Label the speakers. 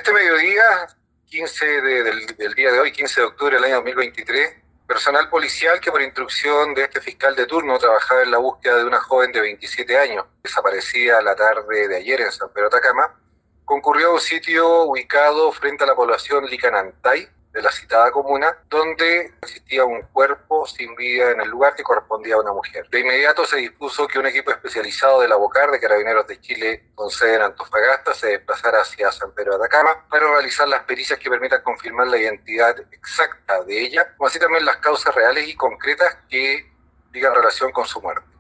Speaker 1: este mediodía, 15 del día de hoy, 15 de octubre del año 2023, personal policial que por instrucción de este fiscal de turno trabajaba en la búsqueda de una joven de 27 años, desaparecida la tarde de ayer en San Pedro de Atacama, concurrió a un sitio ubicado frente a la población Licanantay de la citada comuna, donde existía un cuerpo sin vida en el lugar que correspondía a una mujer. De inmediato se dispuso que un equipo especializado de la BOCAR de Carabineros de Chile, con sede en Antofagasta, se desplazara hacia San Pedro de Atacama para realizar las pericias que permitan confirmar la identidad exacta de ella, como así también las causas reales y concretas que digan relación con su muerte.